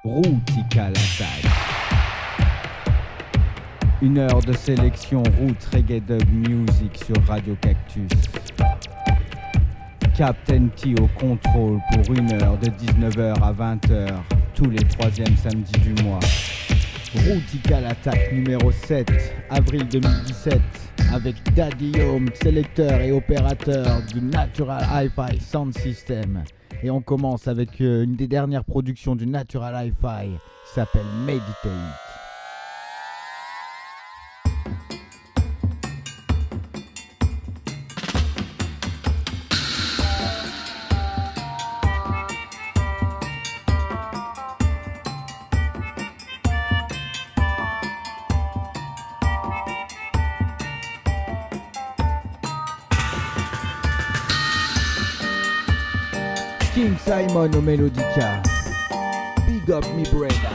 Rootika l'attaque. Une heure de sélection route reggae dub music sur Radio Cactus. Captain T au contrôle pour une heure de 19h à 20h, tous les troisièmes samedis du mois. Rootika l'attaque numéro 7, avril 2017, avec Daddy Home, sélecteur et opérateur du Natural Hi-Fi Sound System. Et on commence avec une des dernières productions du Natural Hi-Fi, qui s'appelle Meditate. King Simon au Melodica. Big up me brother.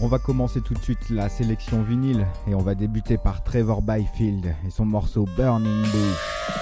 On va commencer tout de suite la sélection vinyle et on va débuter par Trevor Byfield et son morceau Burning Bush.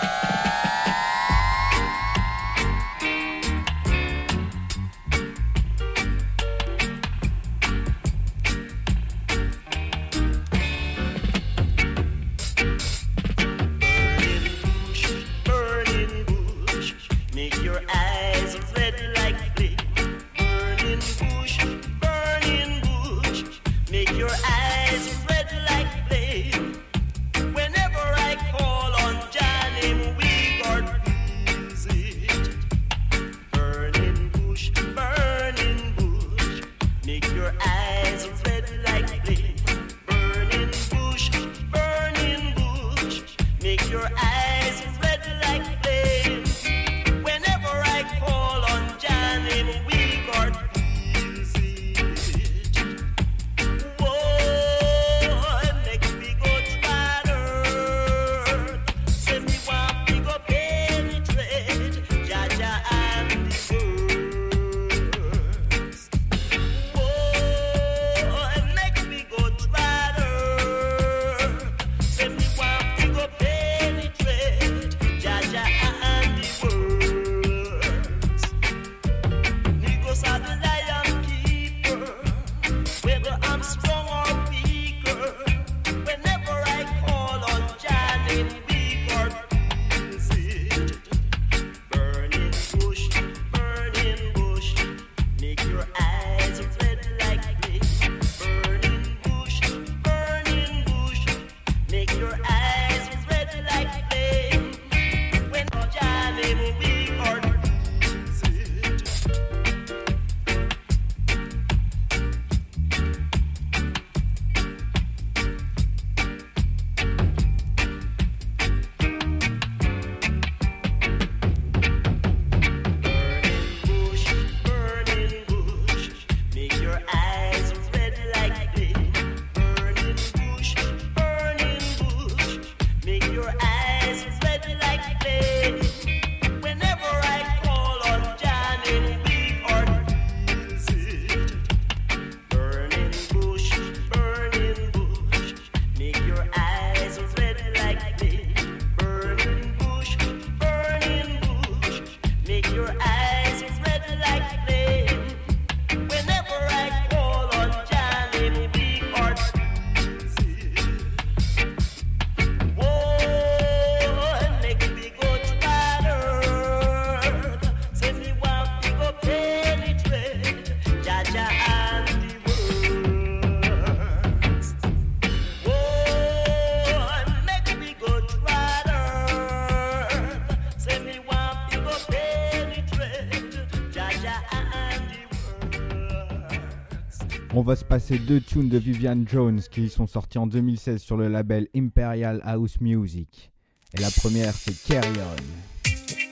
On va se passer 2 tunes de Vivian Jones qui sont sortis en 2016 sur le label Imperial House Music. Et la première, c'est Carry On.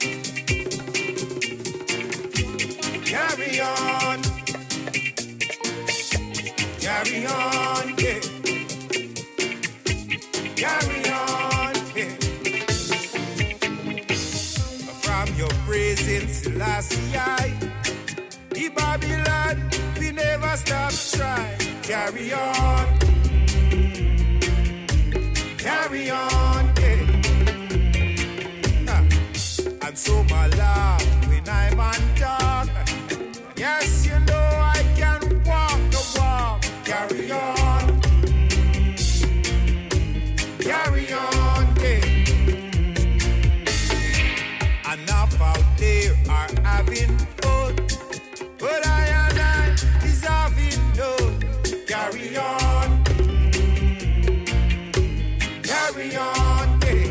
Carry on, carry on, yeah. Carry on, yeah. From your presence, Selassie, the Babylon, we never stop trying. Carry on, carry on, yeah. And so my love, when I'm on top, yes, you know I can walk the walk. Carry on, carry on, yeah. Enough out there are having fun, but I is having none. Carry on, carry on, yeah.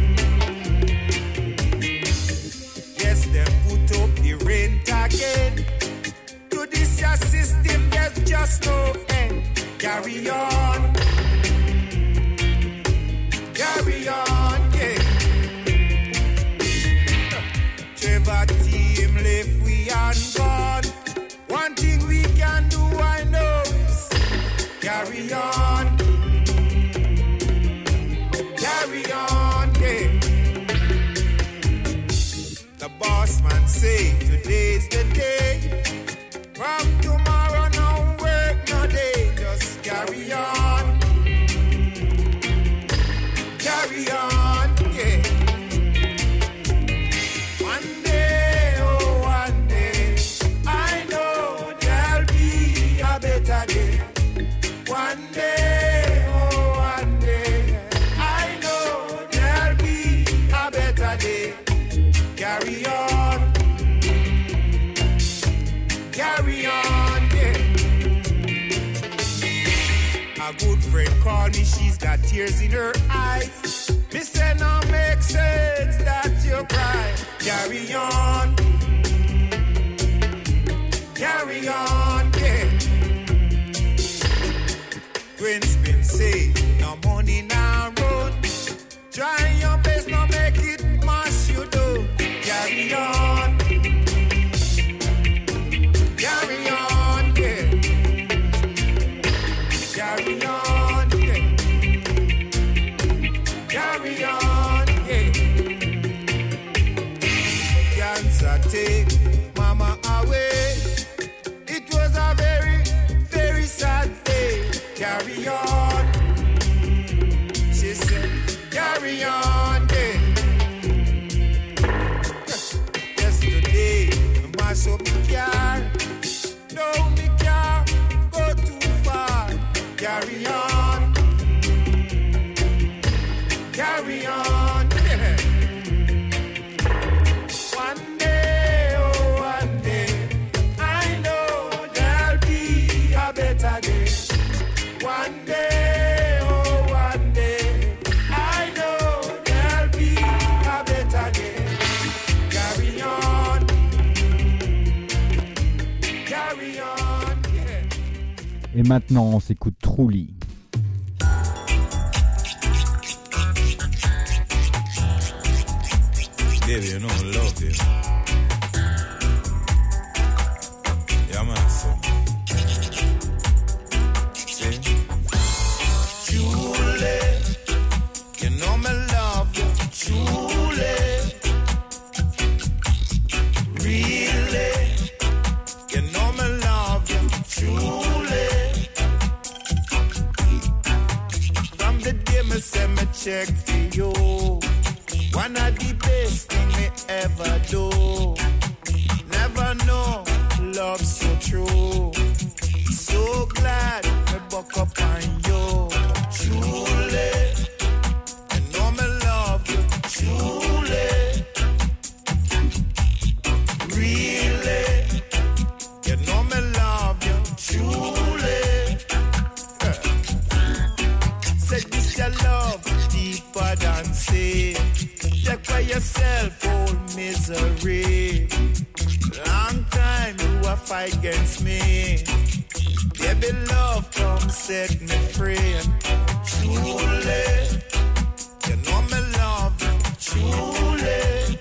Yes, them put up the rent again. To this your system, there's just no end. Carry on, carry on, yeah. Trevor team left, we are gone. One thing we can do, I know, is carry on, carry on, yeah. The boss man say today's the day. From tomorrow no work, no day. good friend called me, she's got tears in her eyes. Me say no make sense that you cry. Carry on, carry on, yeah. Gwen Spin say, no money now road. Try your best, no make it mash you do. Carry on, carry on, yeah. Carry on, yeah. Carry on, yeah. Cancer take mama away. It was a very, very sad day. Carry on, she said, carry on, yeah. Yesterday, I mash up the car. No, me can't go too far. Carry on, carry on, yeah. One day, oh one day, I know there'll be a better day. One day, oh one day, I know there'll be a better day. Carry on, carry on, yeah. Et maintenant, on s'écoute Truly. Baby, you know I love you. Yeah, man, so. See? Truly, you know me love you. Truly, really, you know me love you. Truly, from the day me say me check for you. One of the best thing me ever do. Never know love so true. So glad me buck up on you. Truly, you know me love you. Truly, really, you know me love you. Truly, say this your love deeper than say. Check for yourself, old misery. Long time you a fight against me. Baby, love come set me free. Truly, you know me love you. Truly,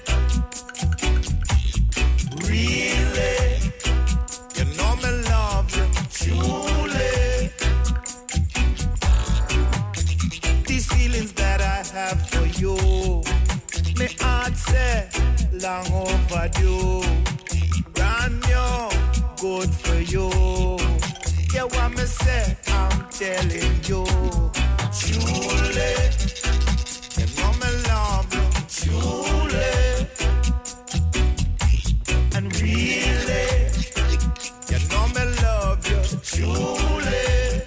really, you know me love you. Truly, these feelings that I have for you. Me heart say long overdue. Brand new, good for you. Yeah, what me say, I'm telling you. Truly, you know me love you. Truly, and really, you know me love you. Truly.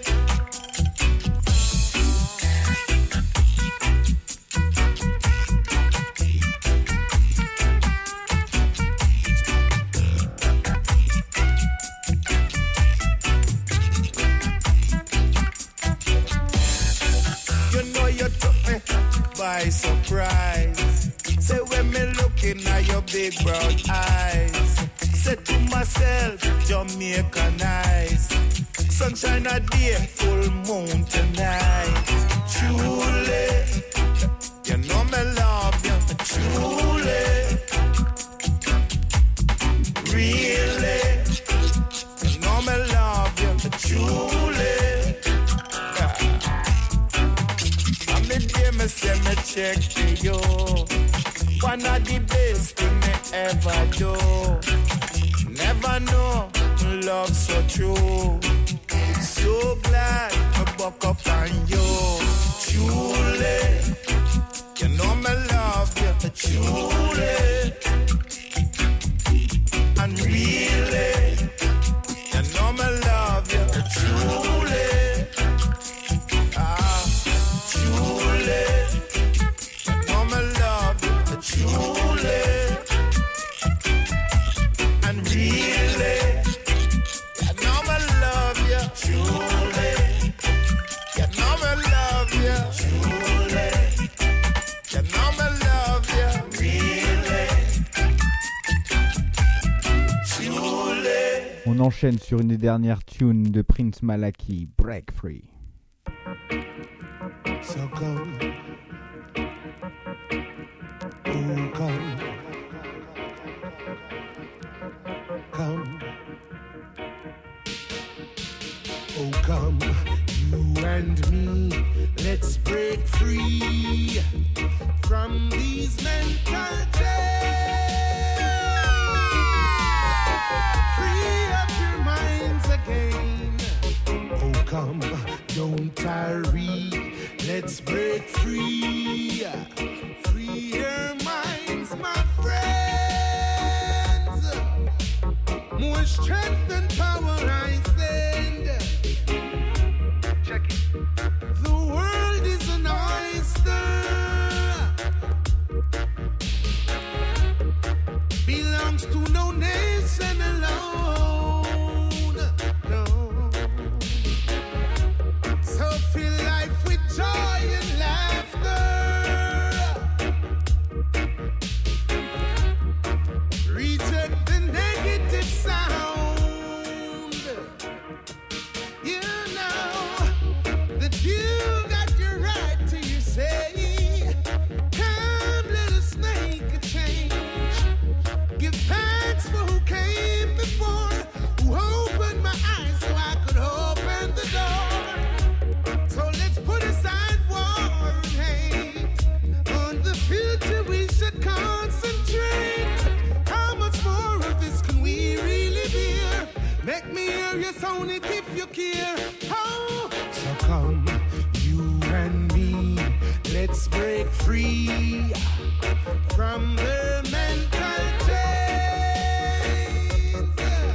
By surprise, say when me looking at your big brown eyes, say to myself, Jamaica nice, sunshine a day, full moon tonight. Truly, you know me love you. Truly, really, you know me love you. Truly. Me say me check for you. One of the best thing me ever do. Never know love so true. So glad I buck up on you. Truly, you know me love you. Truly, and really, you know me love you. Truly. Truly, and really, I know my love enchaîne sur une des dernières tunes de Prince Malaki, Break Free. So come, oh come, come, oh come, you and me, let's break free from these mental chains. Free up your minds again. Oh come, don't tarry. Let's break free, free your minds, my friends. More strength and power I send. Check it. The world is an oyster, belongs to no nation alone. No. So feel life with joy and laughter. Reject the negative sound. You know that you got your right to your say. Come, let us make a change. Give thanks for who came before, who opened my eyes so I could open the door. So let's put aside war and hate. On the future we should concentrate. How much more of this can we really bear? Make me hear your sound it if you care. Oh, so come, you and me, let's break free from the mental chains.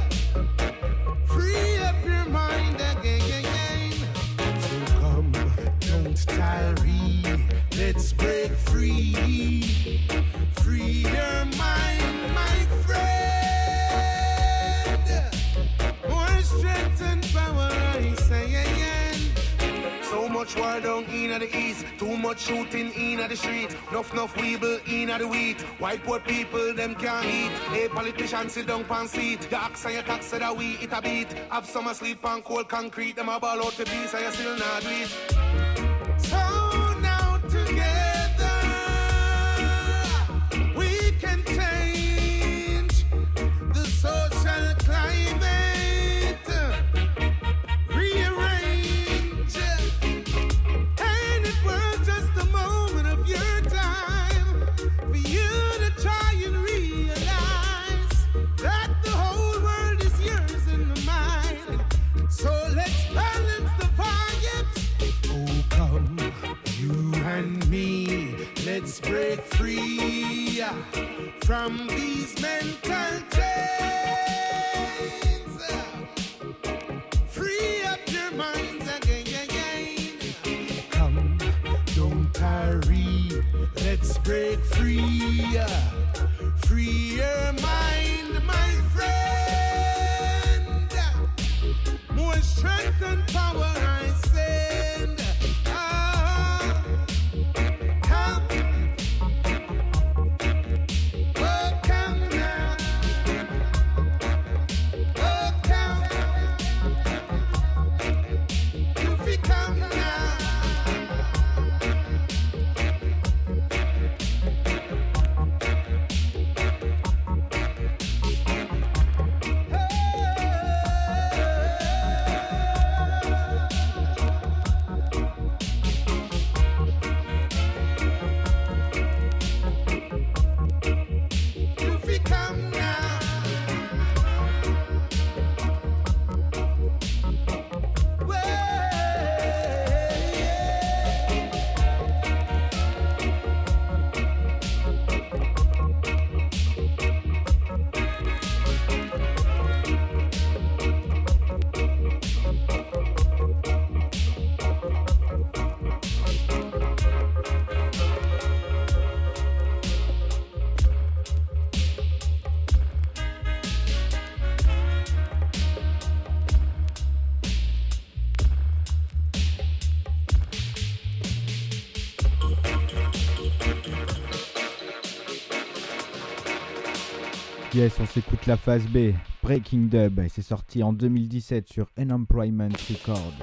Free up your mind again. So come, don't tarry, let's break free. Free your mind, my friend. More strength and power, I say again. So much war down in the east, too much shooting in the street. Enough weeble in the wheat. White poor people, them can't eat. Hey, politicians sit down pan seat. The axe and your tax said that we it a beat. Have some asleep on cold concrete. Them a ball out the piece and you still not do it. So now together we can change the social climate, rearrange, and it was just a moment of your time for you to try and realize that the whole world is yours in the mind. So let's balance the vibes. Oh come, you and me, let's break free from these mental chains. Free up your minds again. Come, don't tarry, let's break free. Free your mind, my friend. More strength and power I send. Come, oh come now, oh come, if you come now. If you come now. Yes, on s'écoute la phase B. Breaking Dub, et c'est sorti en 2017 sur Unemployment Records.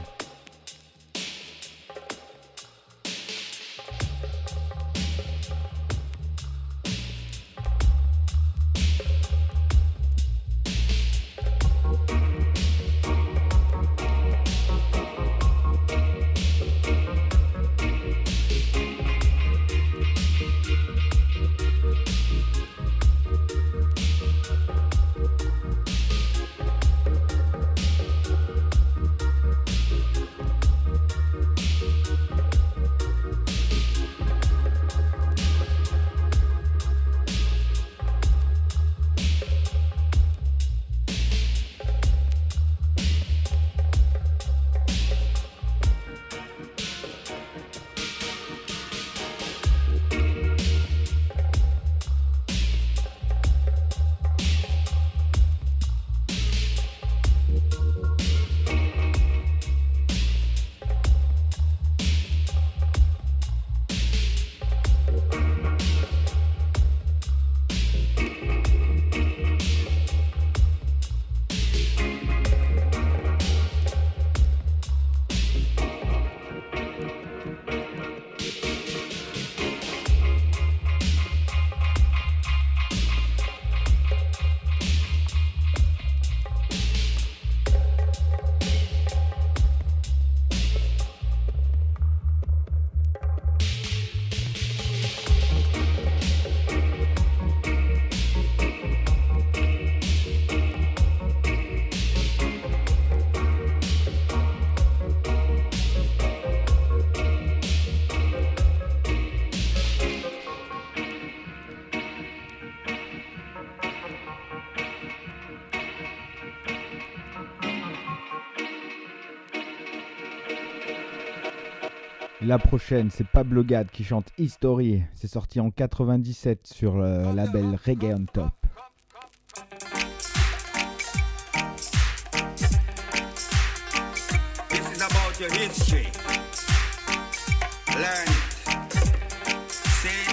La prochaine, c'est Pablo Gad qui chante History. C'est sorti en 97 sur le label Reggae on Top. This is about your history. Learn it. See?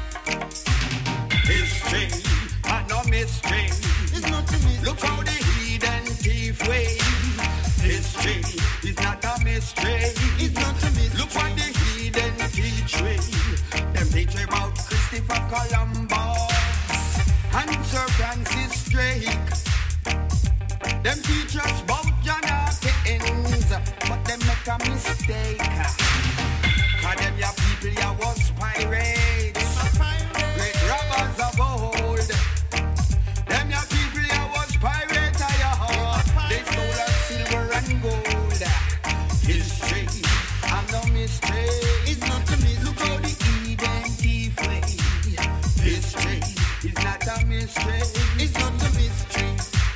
History, and no mystery. It's not a mystery. Look how the heathen thief way. History is not a mystery. It's not a mystery. Look what the heathen teach way. Them teach about Christopher Columbus and Sir Francis Drake. Them teach us about John Hawkins, but them make a mistake. Cause them ya people ya was pirates, great robbers of old. Them ya people ya was pirates, they stole our silver and gold. History and no mystery. It's not a mystery. Look how the Eden thief way. History is not a mystery. It's not a mystery.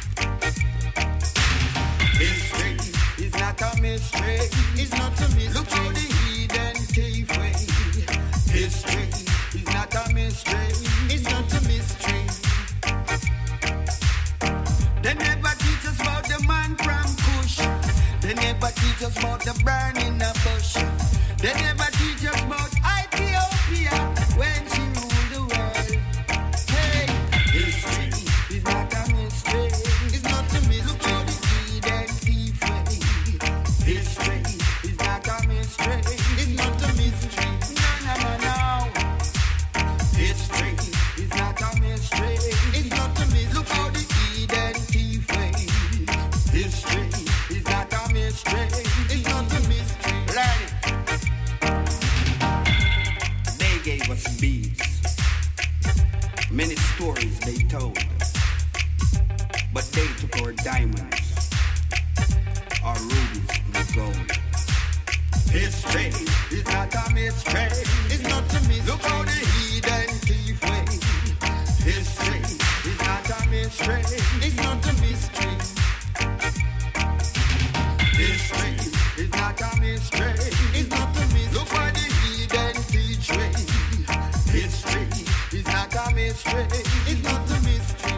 History is not a mystery. It's not a mystery. Look how the Eden thief way. History is not a mystery. It's not a mystery. They never teach us about the man from Kush. They never teach us about the burning of bush. They never teach us about Ethiopia when she ruled the world. Hey, history is not a mystery. It's not a mystery. Look how the Eden thief way. History is not a mystery. It's not a mystery. No. History is not a mystery. It's not a mystery. Look how the Eden thief way. History is not a mystery. It's not a mystery. Learn it. They gave us beads. Many stories they told. But they took our diamonds, our rubies and gold. History is not a mystery. It's not a mystery. Look how the heathen thief way. History is not a mystery. It's not a mystery. History is not a mystery. It's not a mystery. Look how the heathen teach way. History is not a mystery. It's not a mystery.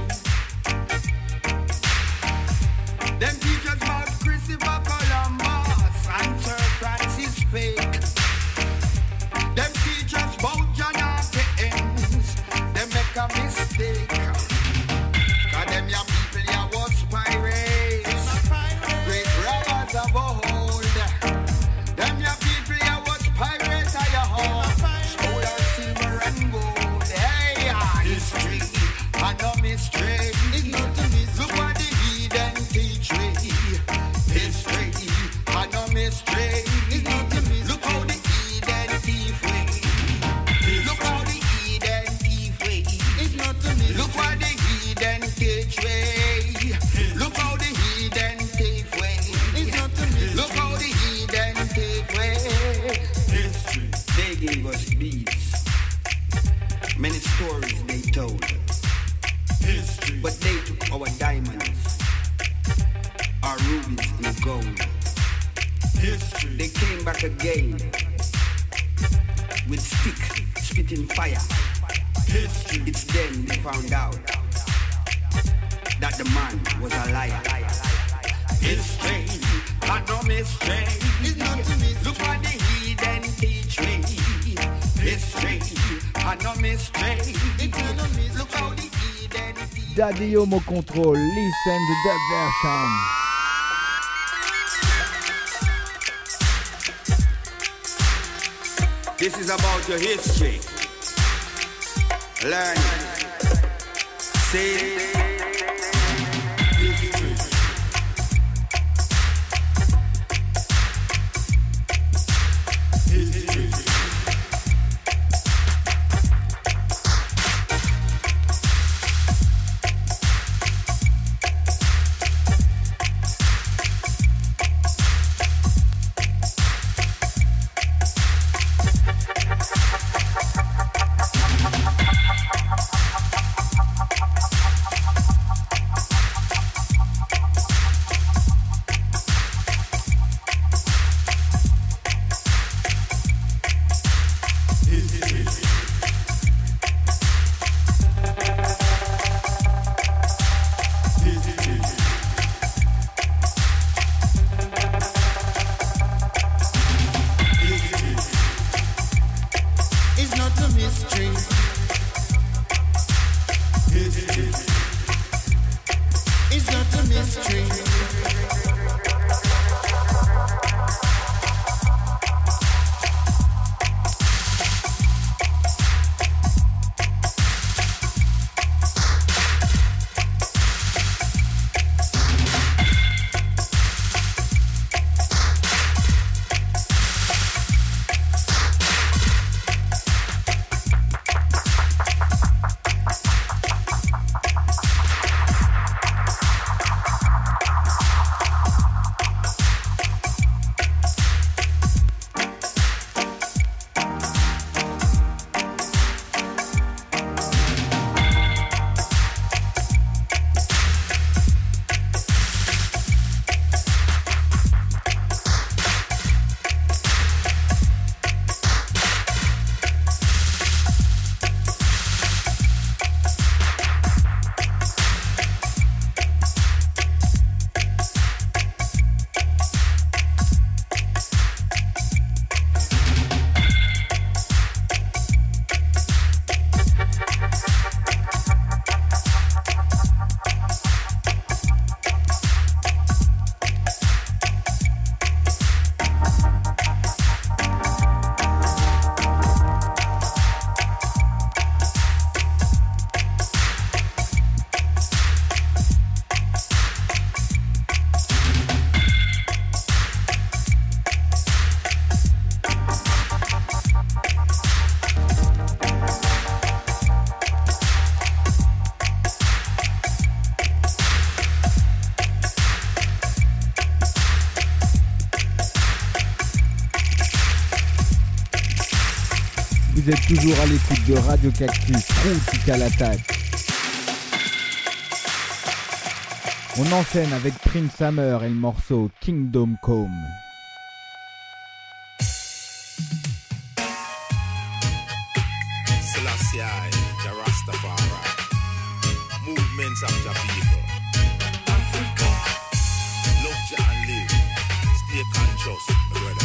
Them teach us about Christopher Columbus and Sir Francis Drake. Them teach us about John Hawkins. Them make a mistake. Cause them ya people ya was mystery. It's not a mystery. Look how the Eden thief way. Look how the Eden thief way. It's not a mystery. Look how the Eden cage way. Look how the Eden thief way. It's not a mystery. Look how the Eden thief way. History. They gave us beads. Many stories they told. History. But they took our diamonds, our rubies and gold. History. They came back again with stick, spitting fire. History. It's then they found out that the man was a liar. History, not no mystery. It's not a mystery. Look what the heathen teach me. History, not no mystery. It's not a mystery. Look how the heathen teach me. Daddy Homo Control, listen to the version. This is about your history. Learn it. Say it. History. History. Vous êtes toujours à l'écoute de Radio Cactus, Critical Attack. On enchaîne avec Prince Hammer et le morceau Kingdom Come. Selassie, the Rastafari, movements of the people. Africa, love Jah and live, stay conscious, my brother.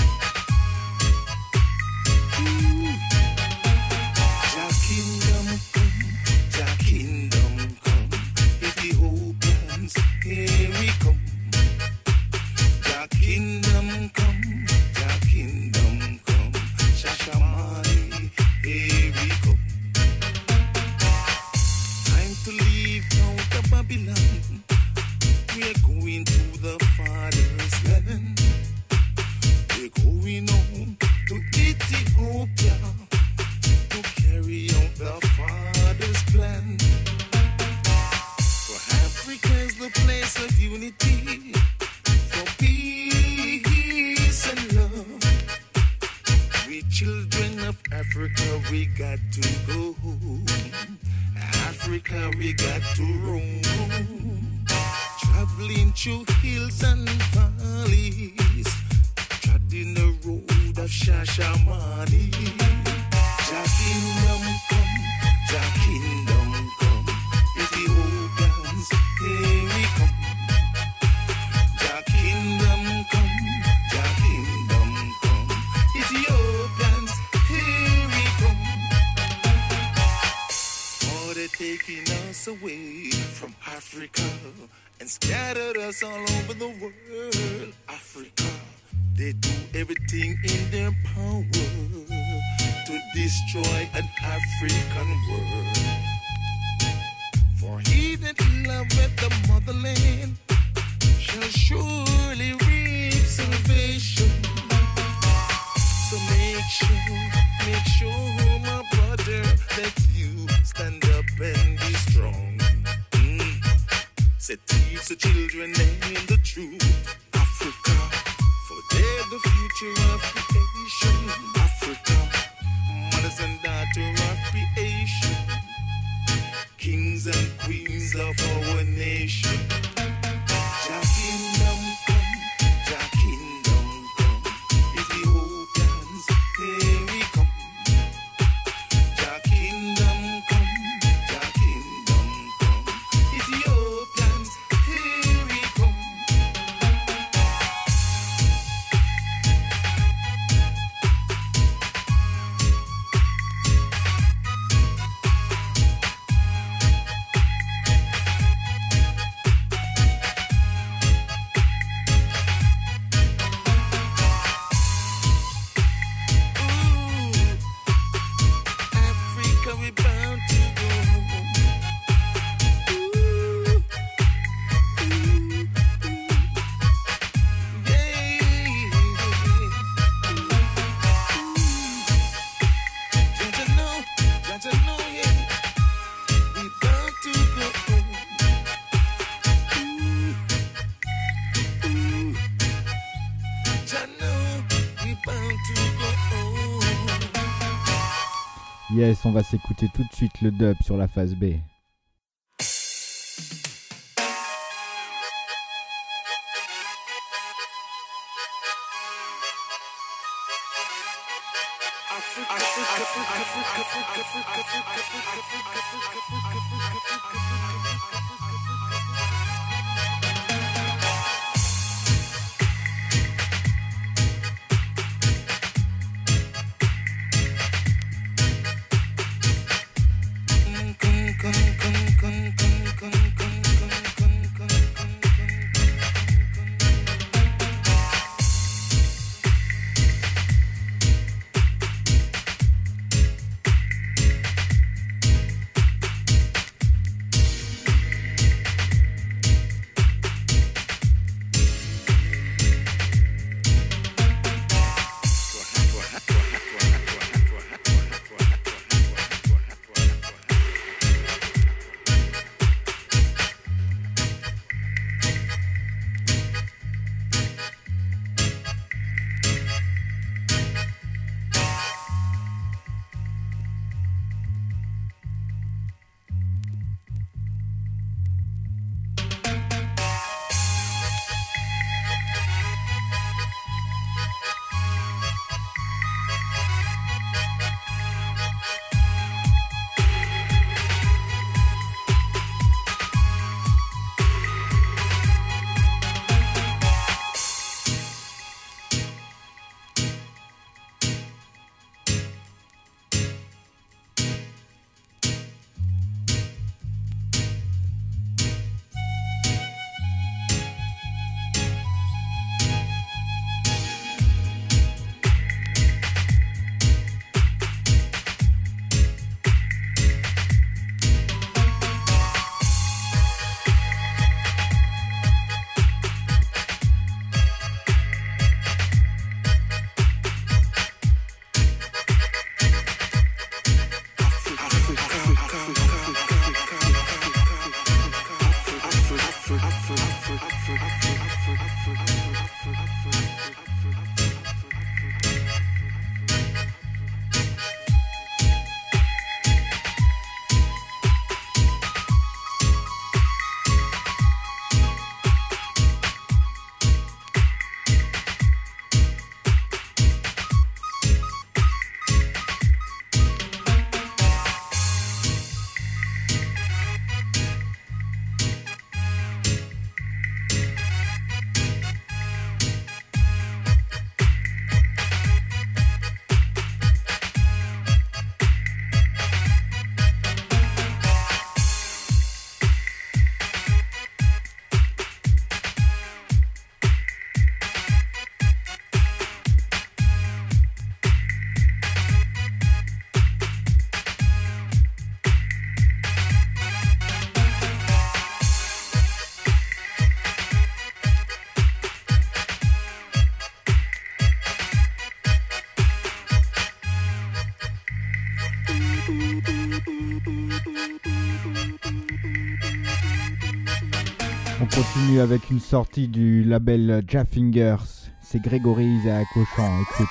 Jah kingdom come, Ethiopians, here we come. Jah kingdom come, Shashamane, here we come. Time to leave now the Babylon. We're going to the Father's land. Africa, we got to go. Africa, we got to roam. Traveling through hills and valleys, treading the road of Shashamani. Jah kingdom come, Jah kingdom come. Ethiopians, here we come. Jah kingdom come, Jah kingdom come. Ethiopians, here we come. Oh, they're taking us away from Africa and scattered us all over the world. Africa, they do everything in their power to destroy an African world. For he that loveth the motherland shall surely reap salvation. So make sure, my brother, that you stand up and be strong. Say teach the children and the truth. Africa, for they're the future of creation. Africa, mothers and daughters of creation, kings and queens of our nation. Jah kingdom come, Jah kingdom come. Ethiopians, here we come. Jah kingdom come, Jah kingdom come. Ethiopians, here we come. Africa, we bound to go. Don't you know, yeah, we bound to go. Don't you know, we bound to go. Yes, on va s'écouter tout de suite le dub sur la phase B. continue avec une sortie du label Jaffingers. C'est Grégory Isaac au chant, écoute.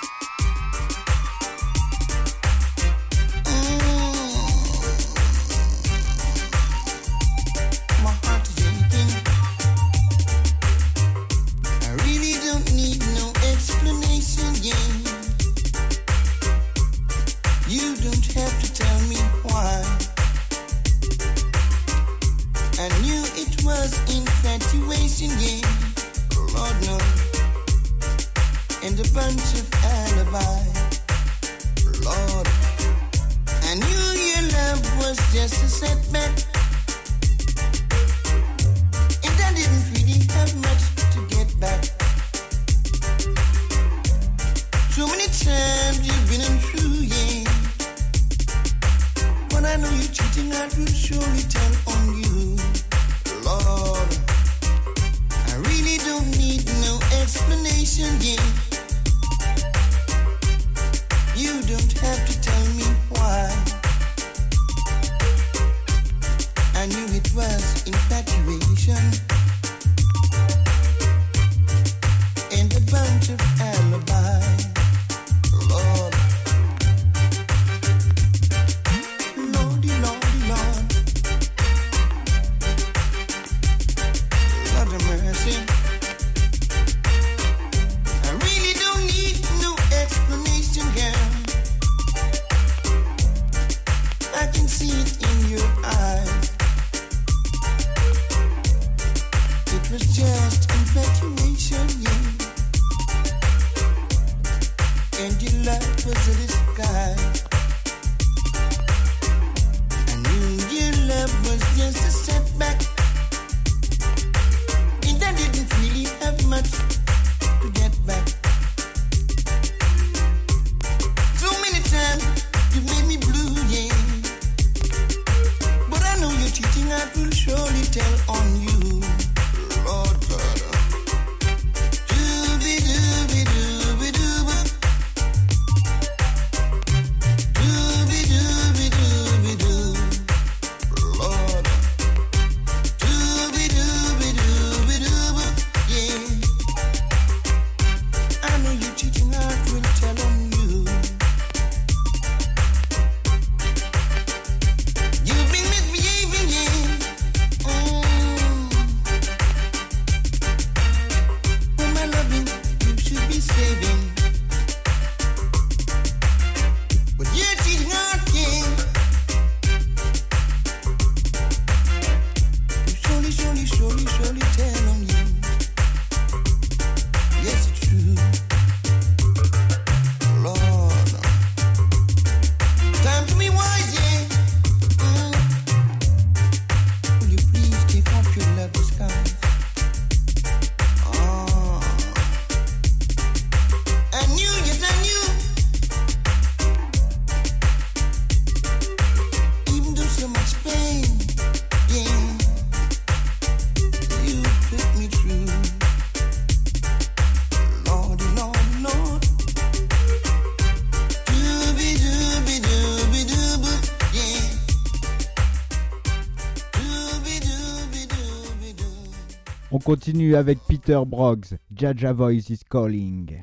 On continue avec Peter Broggs, Jaja Voice is Calling.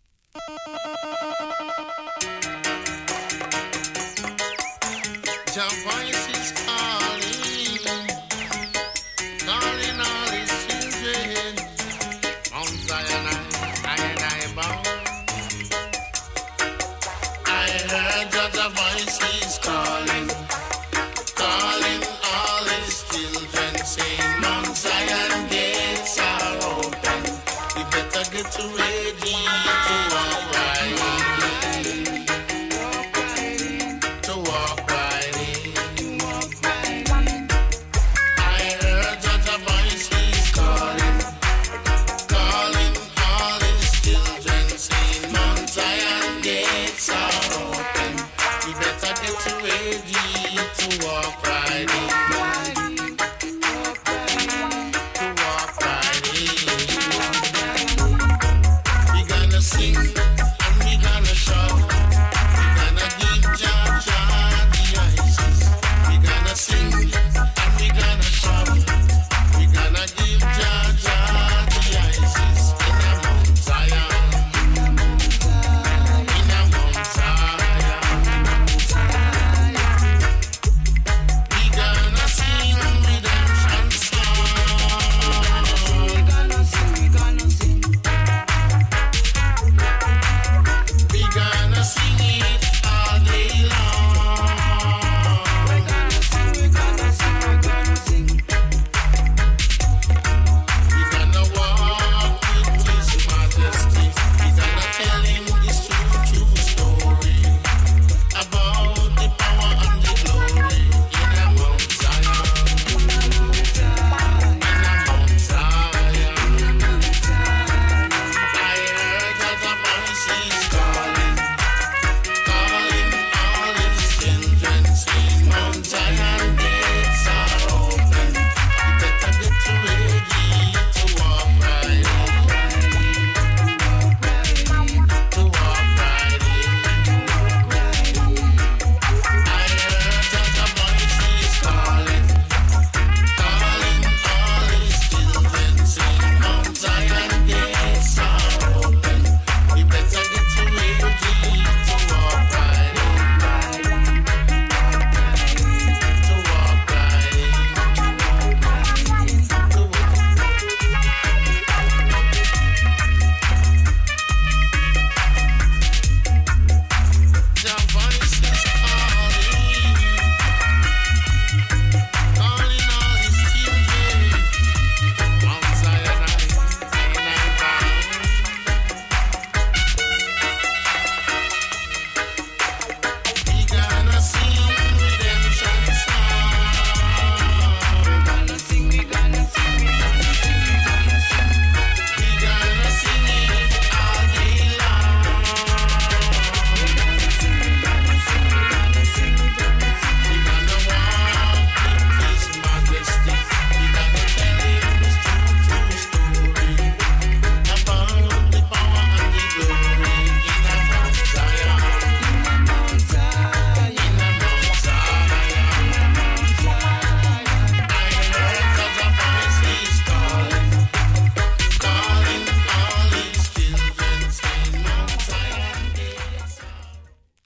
Jah voice is calling, calling all his children. Mount Zion, I bow. I heard Jah voice is calling, calling all his children, saying Mount Zion gates are open. We better get ready to walk right in, to walk right in.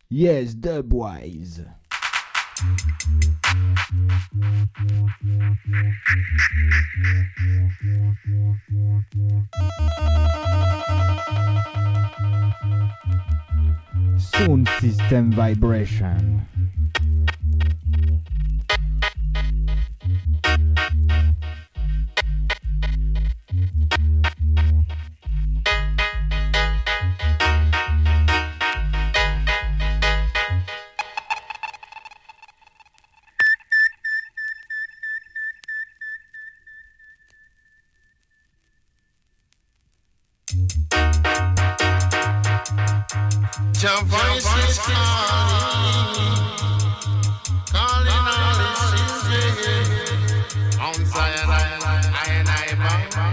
Yes, Dubwise. Sound system vibration. Your voice is calling, calling all the children. Mount Zion, I bow.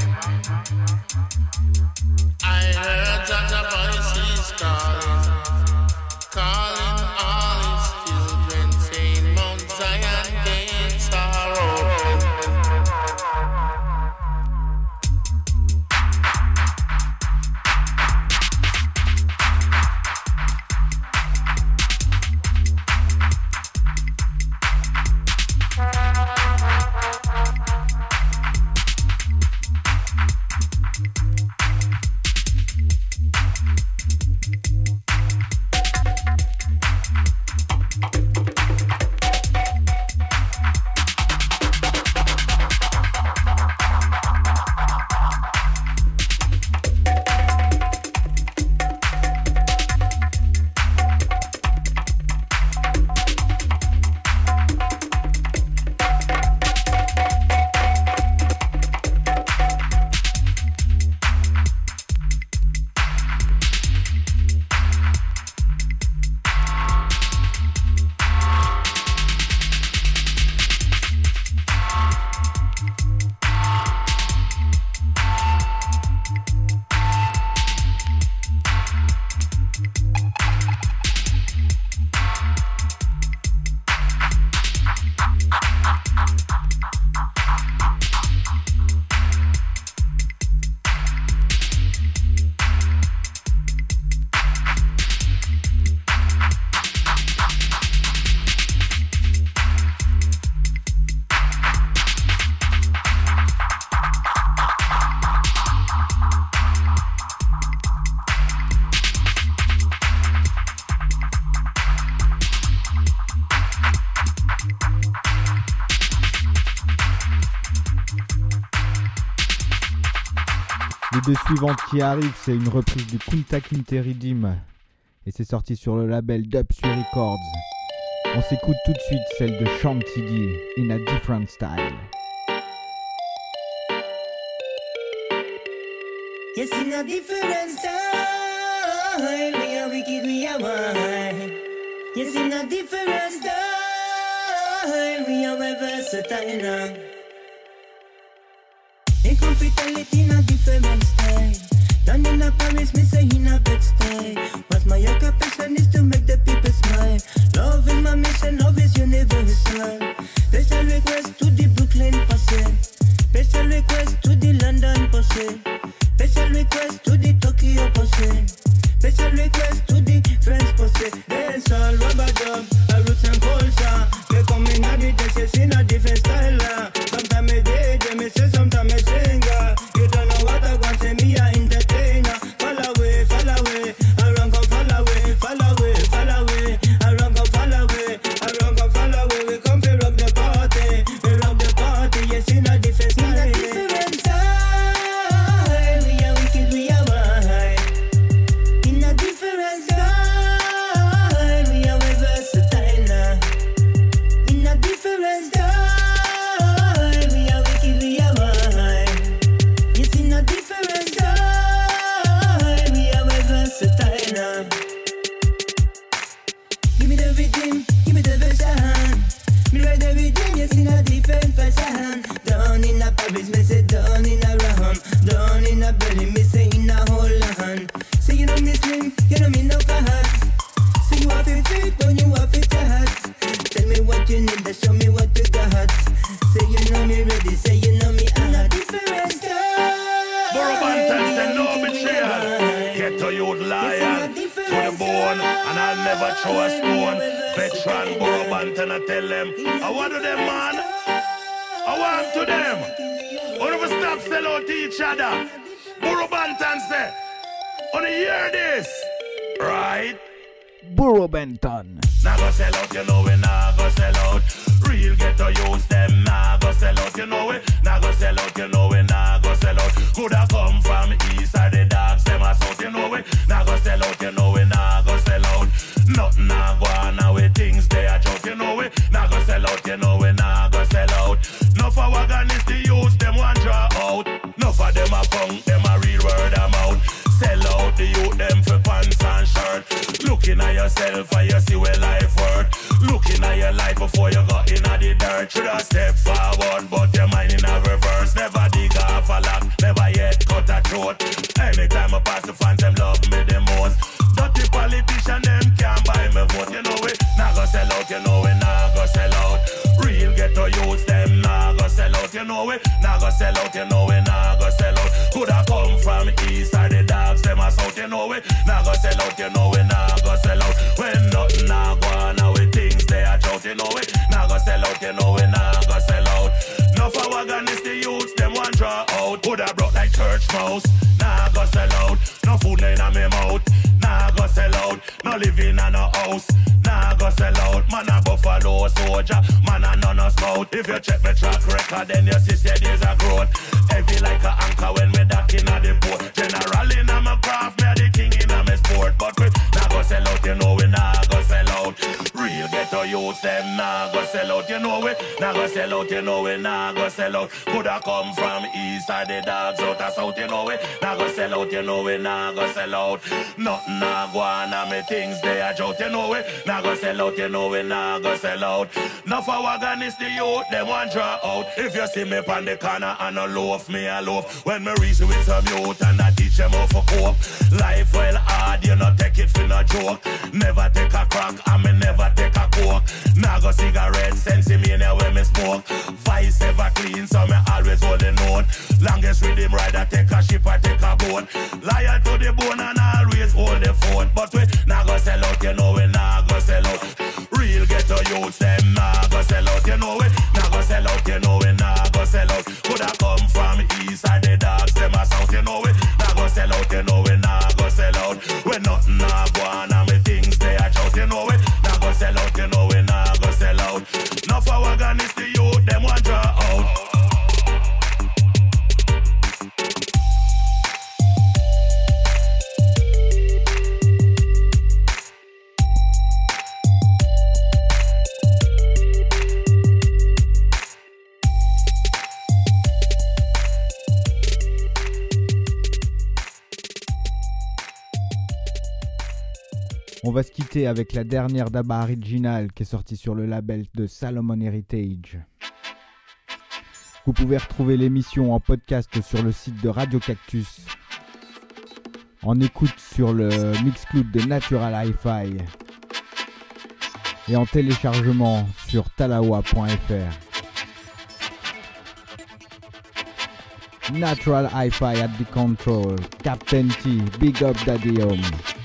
I heard that your voice is calling, calling all his children, saying Mount Zion gates are open. Les deux suivantes qui arrivent, c'est une reprise de Kunta Kinte Redeem et c'est sorti sur le label Dubsui Records. On s'écoute tout de suite celle de Shanty D, In a Different Style. Yes, in a different style, we are wicked, we are wild. Yes, in a different style, we are versatile now. They come fit a lit in a different style. Down in a Paris, me say in a bed style. But my occupation is to make the people smile. Love is my mission, love is universal. Special request to the Brooklyn posse. Special request to the London posse. Special request to the Tokyo posse. Special request to the French posse. Dance all rubber dub, a roots and culture. They come in a the dishes in a different style. Sometimes me DJ, me say sometimes me singer. You don't know what I want, say me a entertainer. Fall away, I run go fall away, fall away, fall away. I run go fall away, I run go fall away. We come to rock the party, we rock the party. Yes, in a different style. In a different style, we are wicked, we are wild. In a different style, we are versatile now. In a different style, we are wicked, we are wild. Yes, in a different style, we are versatile now. Give me the rhythm, give me the version. Me ride the rhythm, yes, in a different fashion. Down in a Paris, me say down in a Raham. Down in a Berlin, me say in a Holland. Say you know me slim, you know me no fat. Say you have it fit, when you have it hot. Tell me what you need, show me what you got. Say you know me ready, say you know me in a different style. Borobantan, say no betrayal. Get to you, lion. to the bone, and I'll never throw a stone. Veteran Burro Banton, I tell them, I want to them, man. I want to them. All of us stop sell out to each other. Burro Banton say, wanna hear this? Right? Burro Banton. Nah go sell out, you know we nah go sell out. Real ghetto use them, nah go sell out, you know we. Nah go sell out, you know we nah go sell out. Coulda come from east side, the dogs them a south, you know we. Nah go sell out, you know we nah go sell out. Nothing nah go on now with things they a joke, you know we. Nah go sell out, you know we nah go sell out. Nuff of wagon is the youth, them want draw out. Nuff of them a punk, them a real word of mouth. Sell out the youth, them for pants and shirt. Looking at yourself and you see where life worth. Looking at your life before you got in the dirt. Should have step forward, but your mind in a reverse. Never dig off a lock, never yet cut a throat. Anytime I pass the fans, them love me the most. Dirty politician, them can't buy me vote. You know it, nah go sell out, you know it, nah go sell out. Real ghetto youths, them nah go sell out, you know it, nah go sell out, you know it, nah go sell out. Coulda come from east side, the dogs, them a south, you know it, nah go sell out, you know it, nah go sell out. When nothing nah go on, now with things they a chout, you know it, nah go sell out, you know it, nah go sell out. Nuff of wagon is the youths, them want draw out. Coulda broke like church mouse, nah go sell out. No food in a me mouth, nah go sell out. No living in a house, nah go sell out. Man a buffalo soldier, man a none a scout. If you check my track record, then you see there's a growth. Heavy like a anchor when me dock in a the port. General in a my craft, me a the king in a my sport. But we nah go sell out, you know we nah go sell out. Real ghetto youths, them nah go sell out, you know we nah go sell out, you know we nah go sell out. Coulda come from east side, the dogs out of south, you know we nah go sell out, you know we nah go sell out. Nothing nah go on, and me things they a jout, you know we nah go sell out, you know we nah go sell out. Nuff of wagon is the youth, them want draw out. If you see me pan the corner and a loaf, me a loaf. When me reach with some youth and I teach them how for cope. Life well hard, you know take it for no joke. Never take a crack, and me never take a coke. Nah go cigarette, sense me in when me smoke. Vice ever clean, so me always hold the note. Longest rhythm rider, take a ship or take a boat. Loyal to the bone and always hold the fort. But we nah go sell out, you know we nah go sell out. Real ghetto youths, them nah go sell out, you know we nah go sell out, you know we nah go sell out. Coulda come from east side, the dogs, them a south, you know we nah go sell out, you know we nah go sell out. When nothing nah go on, and me things they a chout, you know we nah go sell out, you know we nah go sell out. Nuff of wagon is the youth, them want draw out. On va se quitter avec la dernière Daba originale qui est sortie sur le label de Salomon Heritage. Vous pouvez retrouver l'émission en podcast sur le site de Radio Cactus, en écoute sur le Mixcloud de Natural Hi-Fi et en téléchargement sur talawa.fr. Natural Hi-Fi at the control, Captain T, big up Daddy Home.